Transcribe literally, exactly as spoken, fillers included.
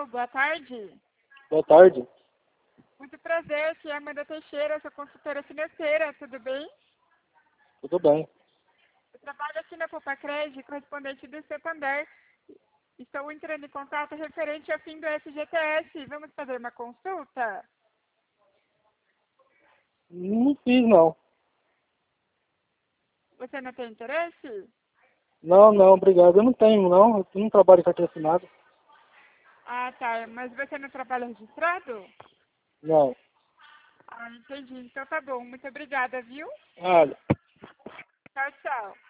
boa tarde. Boa tarde. Muito prazer, aqui é a Amanda Teixeira, sou consultora financeira, tudo bem? Tudo bem. Eu trabalho aqui na Popacred, correspondente do Santander. Estou entrando em contato referente ao fim do F G T S. Vamos fazer uma consulta? Não fiz, não. Você não tem interesse? Não, não, obrigado. Eu não tenho, não. Eu não trabalho em carteira assinada. Ah, tá. Mas você não trabalha registrado? Não. Ah, entendi. Então tá bom. Muito obrigada, viu? Olha. Tchau, tchau.